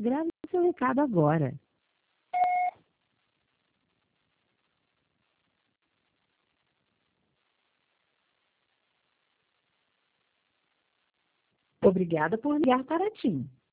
Grave seu recado agora. Obrigada por ligar para a TIM.